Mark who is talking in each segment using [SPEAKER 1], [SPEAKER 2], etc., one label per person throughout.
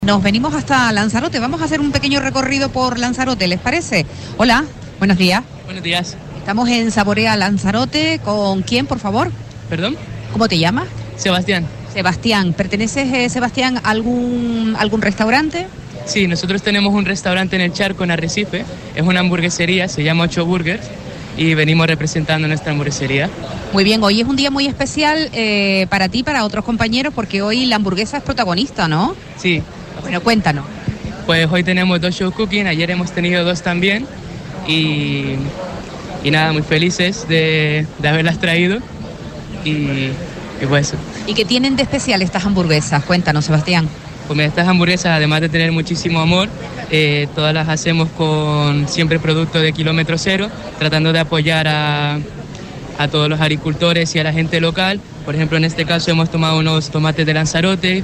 [SPEAKER 1] Nos venimos hasta Lanzarote, vamos a hacer un pequeño recorrido por Lanzarote, ¿les parece? Hola, buenos días.
[SPEAKER 2] Buenos días.
[SPEAKER 1] Estamos en Saborea Lanzarote, ¿con quién, por favor?
[SPEAKER 2] ¿Perdón?
[SPEAKER 1] ¿Cómo te llamas?
[SPEAKER 2] Sebastián.
[SPEAKER 1] Sebastián, ¿perteneces, Sebastián, a algún restaurante?
[SPEAKER 2] Sí, nosotros tenemos un restaurante en el Charco, en Arrecife, es una hamburguesería, se llama 8 Burgers, y venimos representando nuestra hamburguesería.
[SPEAKER 1] Muy bien, hoy es un día muy especial para ti y para otros compañeros, porque hoy la hamburguesa es protagonista, ¿no?
[SPEAKER 2] Sí.
[SPEAKER 1] Bueno, cuéntanos.
[SPEAKER 2] Pues hoy tenemos 2 show cooking, ayer hemos tenido 2 también, y nada, muy felices de haberlas traído, y pues...
[SPEAKER 1] ¿Y qué tienen de especial estas hamburguesas? Cuéntanos, Sebastián.
[SPEAKER 2] Pues estas hamburguesas, además de tener muchísimo amor, todas las hacemos con siempre producto de kilómetro cero, tratando de apoyar a todos los agricultores y a la gente local. Por ejemplo, en este caso hemos tomado unos tomates de Lanzarote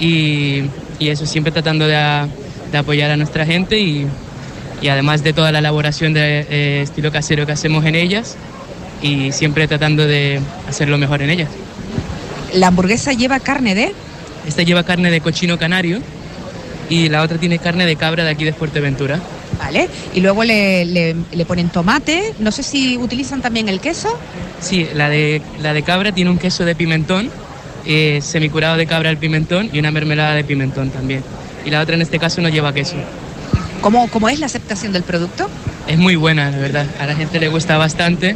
[SPEAKER 2] y eso, siempre tratando de apoyar a nuestra gente y además de toda la elaboración de estilo casero que hacemos en ellas y siempre tratando de hacerlo mejor en ellas.
[SPEAKER 1] ¿La hamburguesa lleva carne de...?
[SPEAKER 2] Esta lleva carne de cochino canario y la otra tiene carne de cabra de aquí de Fuerteventura.
[SPEAKER 1] Vale, y luego le ponen tomate, no sé si utilizan también el queso.
[SPEAKER 2] Sí, la de cabra tiene un queso de pimentón, semicurado de cabra al pimentón y una mermelada de pimentón también. Y la otra en este caso no lleva queso.
[SPEAKER 1] ¿Cómo es la aceptación del producto?
[SPEAKER 2] Es muy buena, la verdad, a la gente le gusta bastante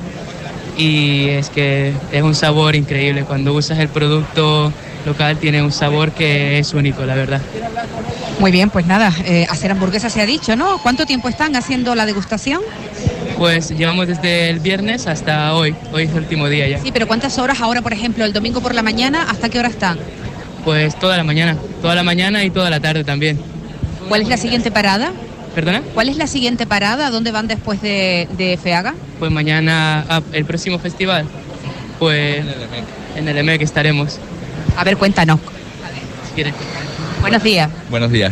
[SPEAKER 2] y es que es un sabor increíble. Cuando usas el producto local tiene un sabor que es único, la verdad.
[SPEAKER 1] Muy bien, pues nada, hacer hamburguesas se ha dicho, ¿no? ¿Cuánto tiempo están haciendo la degustación?
[SPEAKER 2] Pues llevamos desde el viernes hasta hoy es el último día ya.
[SPEAKER 1] Sí, pero ¿cuántas horas ahora, por ejemplo, el domingo por la mañana, hasta qué hora están?
[SPEAKER 2] Pues toda la mañana y toda la tarde también.
[SPEAKER 1] ¿Cuál es la siguiente parada?
[SPEAKER 2] ¿Perdona?
[SPEAKER 1] ¿Cuál es la siguiente parada? ¿Dónde van después de FEAGA?
[SPEAKER 2] Pues mañana, el próximo festival, pues en el EMEC estaremos.
[SPEAKER 1] A ver, cuéntanos.
[SPEAKER 2] Si quieres.
[SPEAKER 1] Buenos días.
[SPEAKER 3] Buenos días.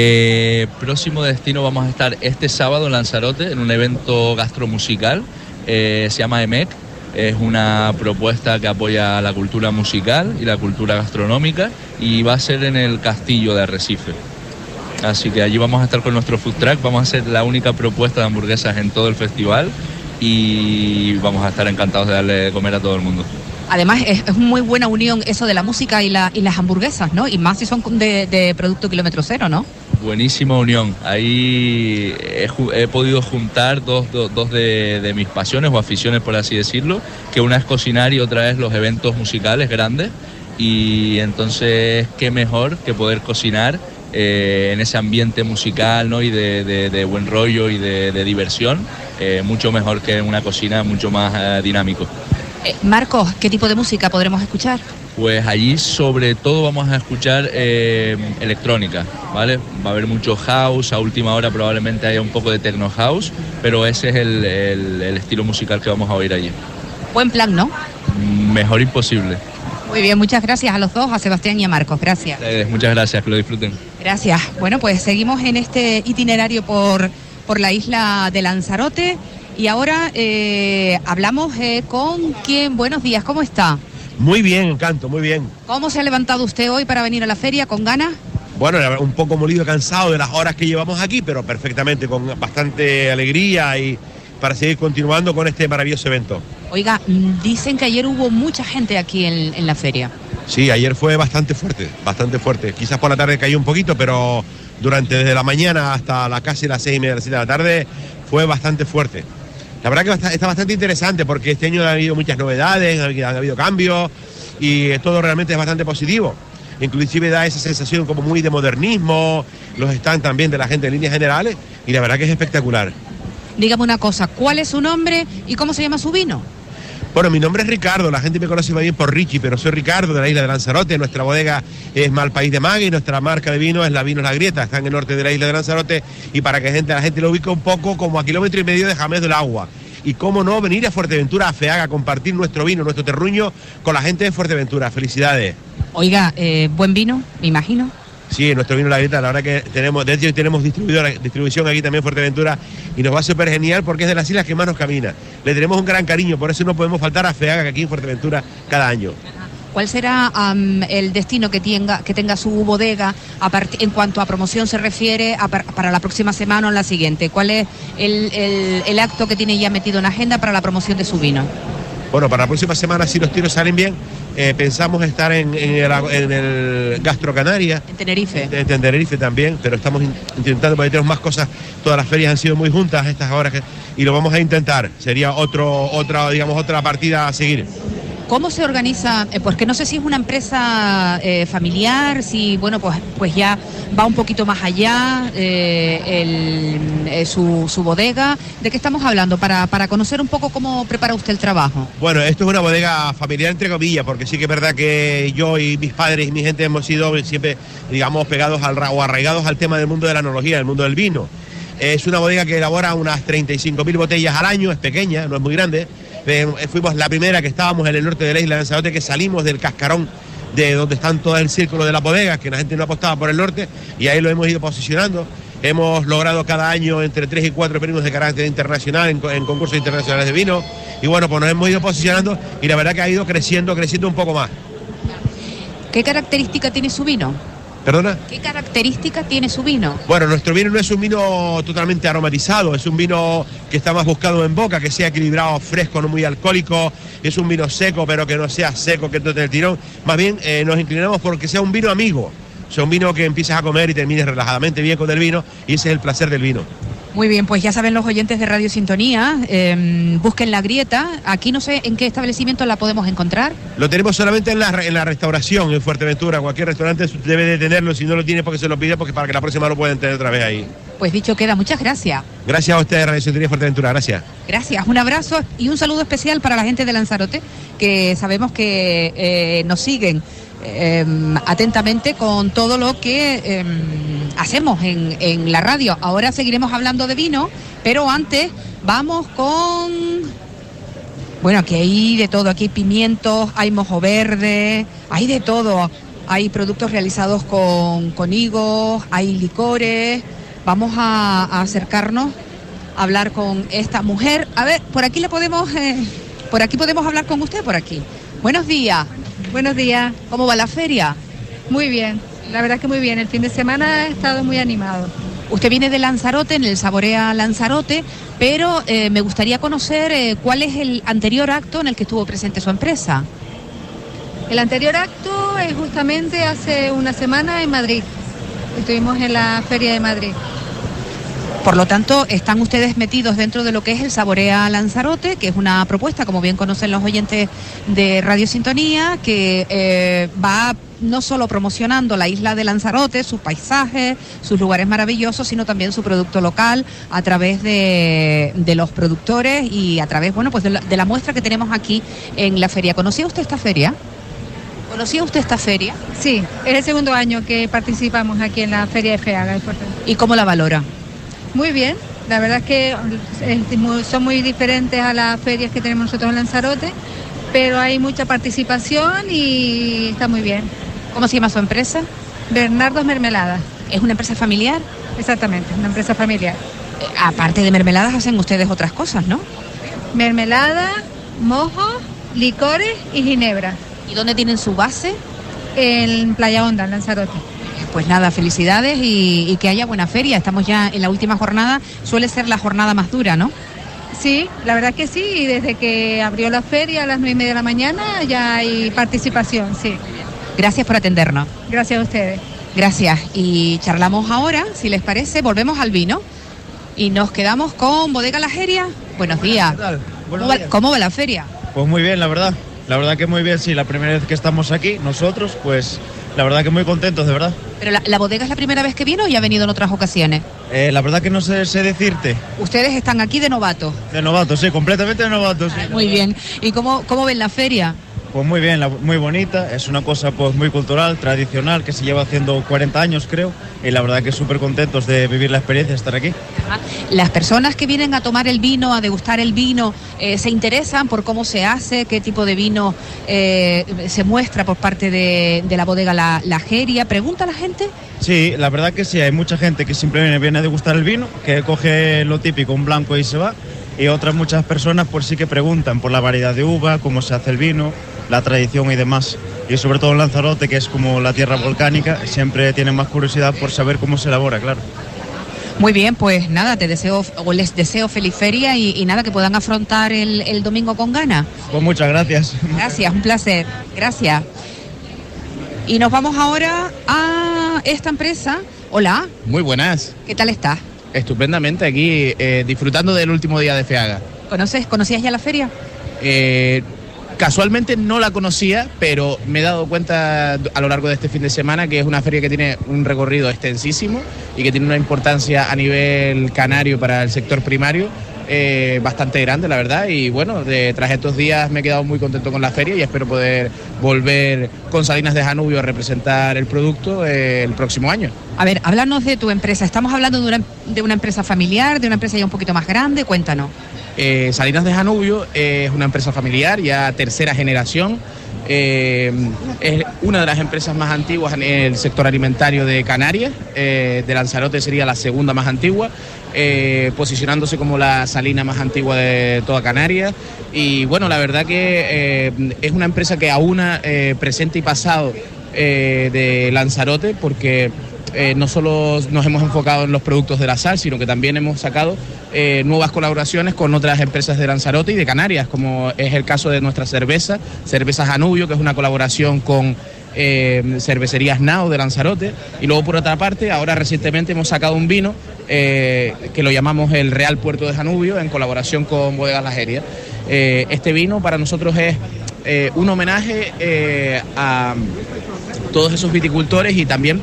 [SPEAKER 3] Próximo destino vamos a estar este sábado en Lanzarote en un evento gastromusical, se llama EMEC, es una propuesta que apoya la cultura musical y la cultura gastronómica y va a ser en el Castillo de Arrecife. Así que allí vamos a estar con nuestro food truck, vamos a hacer la única propuesta de hamburguesas en todo el festival y vamos a estar encantados de darle de comer a todo el mundo. Además
[SPEAKER 1] es muy buena unión eso de la música y las hamburguesas, ¿no? Y más si son de producto kilómetro cero, ¿no?
[SPEAKER 3] Buenísima unión. Ahí he podido juntar dos de mis pasiones o aficiones, por así decirlo, que una es cocinar y otra es los eventos musicales grandes. Y entonces, qué mejor que poder cocinar en ese ambiente musical, ¿no? Y de buen rollo y de diversión, mucho mejor que en una cocina mucho más dinámico.
[SPEAKER 1] Marcos, ¿qué tipo de música podremos escuchar?
[SPEAKER 3] Pues allí sobre todo vamos a escuchar electrónica, ¿vale? Va a haber mucho house, a última hora probablemente haya un poco de techno house, pero ese es el estilo musical que vamos a oír allí.
[SPEAKER 1] Buen plan, ¿no?
[SPEAKER 3] Mejor imposible.
[SPEAKER 1] Muy bien, muchas gracias a los dos, a Sebastián y a Marcos, gracias.
[SPEAKER 3] Muchas gracias, que lo disfruten.
[SPEAKER 1] Gracias. Bueno, pues seguimos en este itinerario por la isla de Lanzarote y ahora hablamos con quien. Buenos días, ¿cómo está?
[SPEAKER 4] Muy bien, Encanto, muy bien.
[SPEAKER 1] ¿Cómo se ha levantado usted hoy para venir a la feria? ¿Con ganas?
[SPEAKER 4] Bueno, un poco molido y cansado de las horas que llevamos aquí, pero perfectamente, con bastante alegría y para seguir continuando con este maravilloso evento.
[SPEAKER 1] Oiga, dicen que ayer hubo mucha gente aquí en la feria.
[SPEAKER 4] Sí, ayer fue bastante fuerte. Quizás por la tarde cayó un poquito, pero desde la mañana hasta casi las 6:30, las 7 de la tarde, fue bastante fuerte. La verdad que está bastante interesante porque este año ha habido muchas novedades, han habido cambios y todo realmente es bastante positivo. Inclusive da esa sensación como muy de modernismo, los stands también de la gente en líneas generales y la verdad que es espectacular.
[SPEAKER 1] Dígame una cosa, ¿cuál es su nombre y cómo se llama su vino?
[SPEAKER 4] Bueno, mi nombre es Ricardo, la gente me conoce más bien por Richie, pero soy Ricardo de la isla de Lanzarote. Nuestra bodega es Malpaís de Maga y nuestra marca de vino es la Vinos La Grieta, está en el norte de la isla de Lanzarote y para que la gente lo ubique un poco como a 1,5 kilómetros de Jamés del Agua. Y cómo no, venir a Fuerteventura, a FEAGA, a compartir nuestro vino, nuestro terruño con la gente de Fuerteventura. Felicidades.
[SPEAKER 1] Oiga, buen vino, me imagino.
[SPEAKER 4] Sí, nuestro vino La Grieta, la verdad que tenemos distribución aquí también en Fuerteventura y nos va súper genial porque es de las islas que más nos camina. Le tenemos un gran cariño, por eso no podemos faltar a FEAGA aquí en Fuerteventura cada año.
[SPEAKER 1] ¿cuál será el destino que tenga su bodega en cuanto a promoción se refiere para la próxima semana o en la siguiente? ¿Cuál es el acto que tiene ya metido en agenda para la promoción de su vino?
[SPEAKER 4] Bueno, para la próxima semana, si los tiros salen bien, pensamos estar en el Gastro Canarias.
[SPEAKER 1] En Tenerife.
[SPEAKER 4] En Tenerife también, pero estamos intentando, porque tenemos más cosas. Todas las ferias han sido muy juntas estas horas y lo vamos a intentar. Sería otra partida a seguir.
[SPEAKER 1] ¿Cómo se organiza? Porque no sé si es una empresa familiar, si, bueno, pues ya va un poquito más allá su bodega. ¿De qué estamos hablando? Para conocer un poco cómo prepara usted el trabajo.
[SPEAKER 4] Bueno, esto es una bodega familiar, entre comillas, porque sí que es verdad que yo y mis padres y mi gente hemos sido siempre, digamos, pegados o arraigados al tema del mundo de la enología, del mundo del vino. Es una bodega que elabora unas 35.000 botellas al año, es pequeña, no es muy grande. Fuimos la primera que estábamos en el norte de la isla de Lanzarote, que salimos del cascarón de donde están todo el círculo de las bodegas, que la gente no apostaba por el norte, y ahí lo hemos ido posicionando. Hemos logrado cada año entre 3 y 4 premios de carácter internacional en concursos internacionales de vino, y bueno, pues nos hemos ido posicionando y la verdad que ha ido creciendo un poco más.
[SPEAKER 1] ¿Qué característica tiene su vino?
[SPEAKER 4] ¿Perdona?
[SPEAKER 1] ¿Qué característica tiene su vino?
[SPEAKER 4] Bueno, nuestro vino no es un vino totalmente aromatizado, es un vino que está más buscado en boca, que sea equilibrado, fresco, no muy alcohólico. Es un vino seco, pero que no sea seco, que no te el tirón. Más bien nos inclinamos por que sea un vino amigo, o sea, un vino que empieces a comer y termines relajadamente bien con el vino, y ese es el placer del vino.
[SPEAKER 1] Muy bien, pues ya saben los oyentes de Radio Sintonía, busquen La Grieta. Aquí no sé en qué establecimiento la podemos encontrar. Lo
[SPEAKER 4] tenemos solamente en la restauración en Fuerteventura. Cualquier restaurante debe de tenerlo, si no lo tiene porque se lo pide, porque para que la próxima lo puedan tener otra vez ahí.
[SPEAKER 1] Pues dicho queda, muchas gracias.
[SPEAKER 4] Gracias a ustedes, Radio Sintonía Fuerteventura, gracias.
[SPEAKER 1] Gracias, un abrazo y un saludo especial para la gente de Lanzarote, que sabemos que nos siguen atentamente con todo lo que hacemos en la radio. Ahora seguiremos hablando de vino, pero antes vamos con... Bueno, aquí hay de todo, aquí hay pimientos, hay mojo verde, hay de todo. Hay productos realizados con higos, hay licores. Vamos a acercarnos a hablar con esta mujer. A ver, por aquí podemos hablar con usted, por aquí. Buenos días.
[SPEAKER 5] Buenos días.
[SPEAKER 1] ¿Cómo va la feria?
[SPEAKER 5] Muy bien, la verdad que muy bien. El fin de semana ha estado muy animado.
[SPEAKER 1] Usted viene de Lanzarote, en el Saborea Lanzarote, pero me gustaría conocer cuál es el anterior acto en el que estuvo presente su empresa.
[SPEAKER 5] El anterior acto es justamente hace una semana en Madrid. Estuvimos en la Feria de Madrid.
[SPEAKER 1] Por lo tanto, están ustedes metidos dentro de lo que es el Saborea Lanzarote, que es una propuesta, como bien conocen los oyentes de Radio Sintonía, que va no solo promocionando la isla de Lanzarote, sus paisajes, sus lugares maravillosos, sino también su producto local a través de los productores y a través, bueno, pues de la muestra que tenemos aquí en la feria. ¿Conocía usted esta feria? ¿Conocía usted esta feria?
[SPEAKER 5] Sí, es el segundo año que participamos aquí en la Feria de Feaga.
[SPEAKER 1] ¿Y cómo la valora?
[SPEAKER 5] Muy bien, la verdad es que son muy diferentes a las ferias que tenemos nosotros en Lanzarote, pero hay mucha participación y está muy bien.
[SPEAKER 1] ¿Cómo se llama su empresa?
[SPEAKER 5] Bernardo's Mermeladas.
[SPEAKER 1] ¿Es una empresa familiar?
[SPEAKER 5] Exactamente, una empresa familiar.
[SPEAKER 1] Aparte de mermeladas hacen ustedes otras cosas, ¿no?
[SPEAKER 5] Mermelada, mojo, licores y ginebra.
[SPEAKER 1] ¿Y dónde tienen su base?
[SPEAKER 5] En Playa Honda, en Lanzarote.
[SPEAKER 1] Pues nada, felicidades y que haya buena feria. Estamos ya en la última jornada, suele ser la jornada más dura, ¿no?
[SPEAKER 5] Sí, la verdad que sí, y desde que abrió la feria a las 9:30 de la mañana ya hay participación, sí.
[SPEAKER 1] Gracias por atendernos.
[SPEAKER 5] Gracias a ustedes.
[SPEAKER 1] Gracias, y charlamos ahora, si les parece, volvemos al vino y nos quedamos con Bodega La Jeria. Buenos días.
[SPEAKER 6] ¿Qué tal?
[SPEAKER 1] ¿Cómo va la feria?
[SPEAKER 6] Pues muy bien, la verdad que muy bien, sí, la primera vez que estamos aquí, nosotros, pues la verdad que muy contentos, de verdad.
[SPEAKER 1] ¿Pero la bodega es la primera vez que viene o ya ha venido en otras ocasiones?
[SPEAKER 6] La verdad que no sé decirte.
[SPEAKER 1] ¿Ustedes están aquí de novatos?
[SPEAKER 6] De novatos, sí, completamente de novatos. Sí.
[SPEAKER 1] Muy bien. ¿Y cómo ven la feria?
[SPEAKER 6] Pues muy bien, muy bonita, es una cosa pues muy cultural, tradicional, que se lleva haciendo 40 años creo, y la verdad que súper contentos de vivir la experiencia de estar aquí.
[SPEAKER 1] Las personas que vienen a tomar el vino, a degustar el vino, ¿se interesan por cómo se hace, qué tipo de vino se muestra por parte de la bodega La Jeria? ¿Pregunta a la gente?
[SPEAKER 6] Sí, la verdad que sí, hay mucha gente que simplemente viene a degustar el vino, que coge lo típico, un blanco y se va, y otras muchas personas pues sí que preguntan por la variedad de uva, cómo se hace el vino. la tradición y demás. Y sobre todo en Lanzarote, que es como la tierra volcánica, siempre tienen más curiosidad por saber cómo se elabora, claro.
[SPEAKER 1] Muy bien, pues nada, les deseo feliz feria y nada, que puedan afrontar el domingo con ganas.
[SPEAKER 6] Pues muchas gracias.
[SPEAKER 1] Gracias, un placer. Gracias. Y nos vamos ahora a esta empresa. Hola.
[SPEAKER 7] Muy buenas.
[SPEAKER 1] ¿Qué tal estás?
[SPEAKER 7] Estupendamente aquí, disfrutando del último día de FEAGA.
[SPEAKER 1] ¿Conocías ya la feria?
[SPEAKER 7] Casualmente no la conocía, pero me he dado cuenta a lo largo de este fin de semana que es una feria que tiene un recorrido extensísimo y que tiene una importancia a nivel canario para el sector primario bastante grande, la verdad. Y bueno, tras estos días me he quedado muy contento con la feria y espero poder volver con Salinas de Janubio a representar el producto el próximo año.
[SPEAKER 1] A ver, háblanos de tu empresa. ¿Estamos hablando de una empresa familiar, de una empresa ya un poquito más grande? Cuéntanos.
[SPEAKER 7] Salinas de Janubio es una empresa familiar, ya tercera generación. Es una de las empresas más antiguas en el sector alimentario de Canarias. De Lanzarote sería la segunda más antigua, posicionándose como la salina más antigua de toda Canarias. Y bueno, la verdad que es una empresa que aúna presente y pasado de Lanzarote, porque no solo nos hemos enfocado en los productos de la sal, sino que también hemos sacado nuevas colaboraciones con otras empresas de Lanzarote y de Canarias, como es el caso de nuestra cerveza Janubio, que es una colaboración con cervecerías Nao de Lanzarote. Y luego, por otra parte, ahora recientemente hemos sacado un vino que lo llamamos el Real Puerto de Janubio, en colaboración con Bodegas La Jeria. Este vino para nosotros es un homenaje a todos esos viticultores y también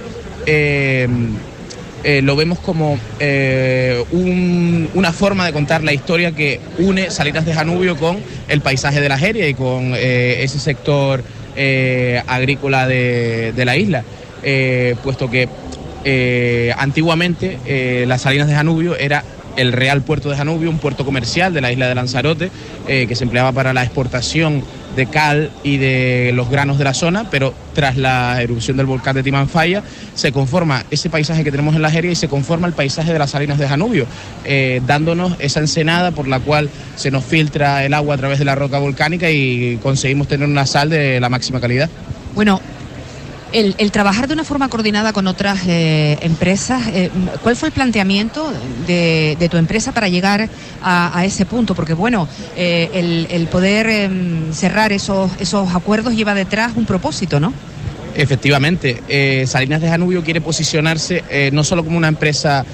[SPEAKER 7] lo vemos como una forma de contar la historia que une Salinas de Janubio con el paisaje de La Jeria y con ese sector agrícola de la isla, puesto que antiguamente las Salinas de Janubio era el Real Puerto de Janubio, un puerto comercial de la isla de Lanzarote, que se empleaba para la exportación de cal y de los granos de la zona, pero tras la erupción del volcán de Timanfaya se conforma ese paisaje que tenemos en La Jeria y se conforma el paisaje de las Salinas de Janubio, dándonos esa ensenada por la cual se nos filtra el agua a través de la roca volcánica y conseguimos tener una sal de la máxima calidad.
[SPEAKER 1] Bueno, el trabajar de una forma coordinada con otras empresas, ¿cuál fue el planteamiento de tu empresa para llegar a ese punto? Porque bueno, el poder cerrar esos acuerdos lleva detrás un propósito, ¿no?
[SPEAKER 7] Efectivamente, Salinas de Janubio quiere posicionarse no solo como una empresa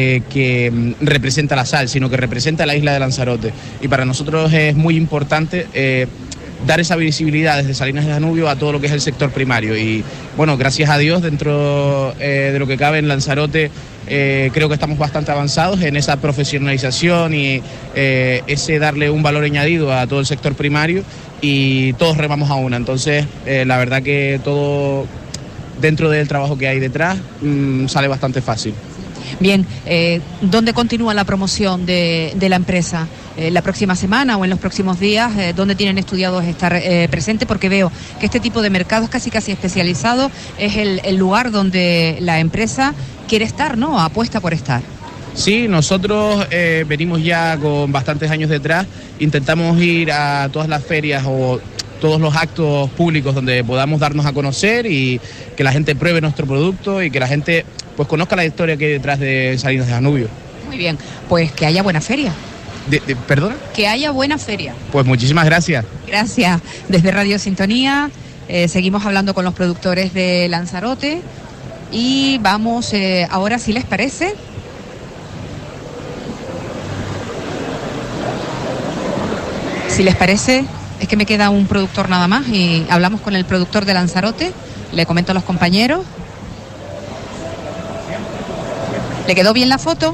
[SPEAKER 7] que representa la sal, sino que representa la isla de Lanzarote. Y para nosotros es muy importante dar esa visibilidad desde Salinas de Janubio a todo lo que es el sector primario. Y bueno, gracias a Dios, dentro de lo que cabe en Lanzarote, creo que estamos bastante avanzados en esa profesionalización y ese darle un valor añadido a todo el sector primario, y todos remamos a una. Entonces, la verdad que todo dentro del trabajo que hay detrás sale bastante fácil.
[SPEAKER 1] Bien, ¿dónde continúa la promoción de la empresa? ¿La próxima semana o en los próximos días? ¿Dónde tienen estudiados estar presentes? Porque veo que este tipo de mercados casi especializados es el lugar donde la empresa quiere estar, ¿no? Apuesta por estar.
[SPEAKER 7] Sí, nosotros venimos ya con bastantes años detrás, intentamos ir a todas las ferias o todos los actos públicos donde podamos darnos a conocer y que la gente pruebe nuestro producto y que la gente pues conozca la historia que hay detrás de Salinas de Janubio.
[SPEAKER 1] Muy bien, pues que haya buena feria.
[SPEAKER 7] ¿Perdona?
[SPEAKER 1] Que haya buena feria.
[SPEAKER 7] Pues muchísimas gracias.
[SPEAKER 1] Gracias. Desde Radio Sintonía seguimos hablando con los productores de Lanzarote y vamos ahora, si les parece, es que me queda un productor nada más y hablamos con el productor de Lanzarote. Le comento a los compañeros. ¿Le quedó bien la foto?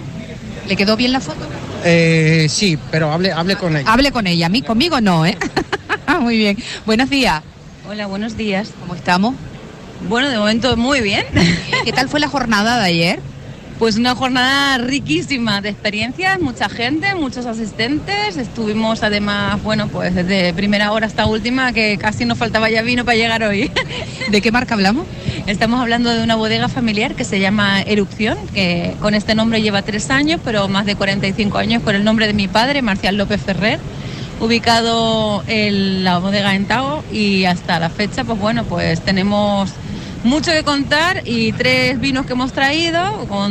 [SPEAKER 8] Sí, pero hable con ella.
[SPEAKER 1] Hable con ella, conmigo no, ¿eh? Muy bien. Buenos días.
[SPEAKER 9] Hola, buenos días.
[SPEAKER 1] ¿Cómo estamos?
[SPEAKER 9] Bueno, de momento muy bien.
[SPEAKER 1] ¿Qué tal fue la jornada de ayer?
[SPEAKER 9] Pues una jornada riquísima de experiencias, mucha gente, muchos asistentes. Estuvimos además, bueno, pues desde primera hora hasta última, que casi nos faltaba ya vino para llegar hoy.
[SPEAKER 1] ¿De qué marca hablamos?
[SPEAKER 9] Estamos hablando de una bodega familiar que se llama Erupción, que con este nombre lleva 3 años, pero más de 45 años con el nombre de mi padre, Marcial López Ferrer. ubicado la bodega en Tao, y hasta la fecha, pues bueno, pues tenemos mucho que contar y 3 vinos que hemos traído con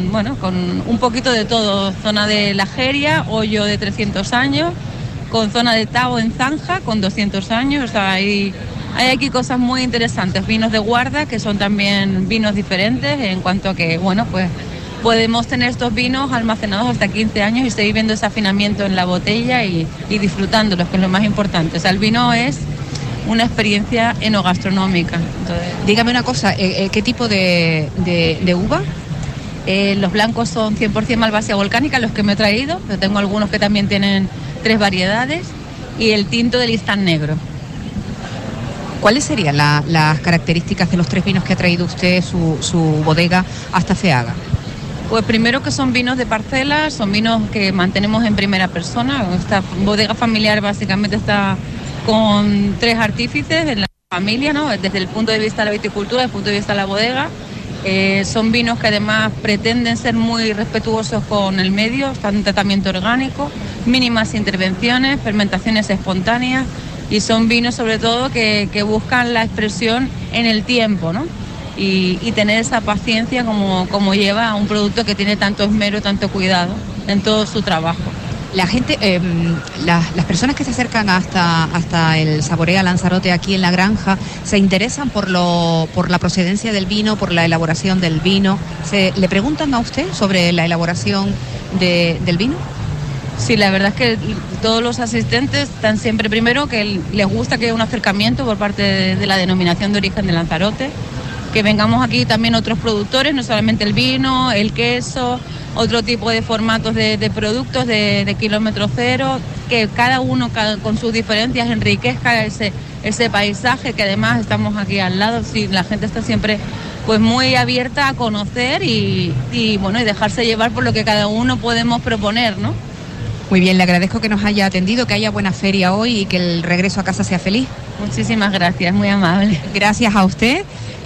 [SPEAKER 9] un poquito de todo. Zona de La Jeria, Hoyo de 300 años, con zona de Tao en Zanja con 200 años. O sea, hay aquí cosas muy interesantes. Vinos de guarda, que son también vinos diferentes en cuanto a que, bueno, pues podemos tener estos vinos almacenados hasta 15 años y seguir viendo ese afinamiento en la botella y disfrutándolos, que es lo más importante. O sea, el vino es una experiencia enogastronómica. Entonces,
[SPEAKER 1] dígame una cosa, ¿qué tipo de uva?
[SPEAKER 9] Los blancos son 100% Malvasia volcánica, los que me he traído. Yo tengo algunos que también tienen 3 variedades, y el tinto de listán negro.
[SPEAKER 1] ¿Cuáles serían las características de los 3 vinos que ha traído usted, su bodega, hasta Feaga?
[SPEAKER 9] Pues primero que son vinos de parcela, son vinos que mantenemos en primera persona. Esta bodega familiar básicamente está con 3 artífices en la familia, ¿no? Desde el punto de vista de la viticultura, desde el punto de vista de la bodega. Son vinos que además pretenden ser muy respetuosos con el medio, están en tratamiento orgánico, mínimas intervenciones, fermentaciones espontáneas, y son vinos sobre todo que buscan la expresión en el tiempo, ¿no? Y tener esa paciencia como lleva un producto que tiene tanto esmero, tanto cuidado en todo su trabajo.
[SPEAKER 1] La gente, las personas que se acercan hasta el Saborea Lanzarote aquí en la granja, se interesan por la procedencia del vino, por la elaboración del vino. ¿Le preguntan a usted sobre la elaboración del vino?
[SPEAKER 9] Sí, la verdad es que todos los asistentes están siempre, primero, que les gusta que haya un acercamiento por parte de la denominación de origen de Lanzarote, que vengamos aquí también otros productores, no solamente el vino, el queso, otro tipo de formatos de productos de kilómetro cero, que cada uno con sus diferencias enriquezca ese paisaje, que además estamos aquí al lado. Sí, la gente está siempre pues muy abierta a conocer y dejarse llevar por lo que cada uno podemos proponer, ¿no?
[SPEAKER 1] Muy bien, le agradezco que nos haya atendido, que haya buena feria hoy y que el regreso a casa sea feliz.
[SPEAKER 9] Muchísimas gracias, muy amable.
[SPEAKER 1] Gracias a usted.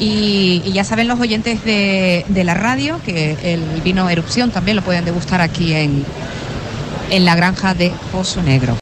[SPEAKER 1] Y ya saben los oyentes de la radio que el vino Erupción también lo pueden degustar aquí en la granja de Pozo Negro.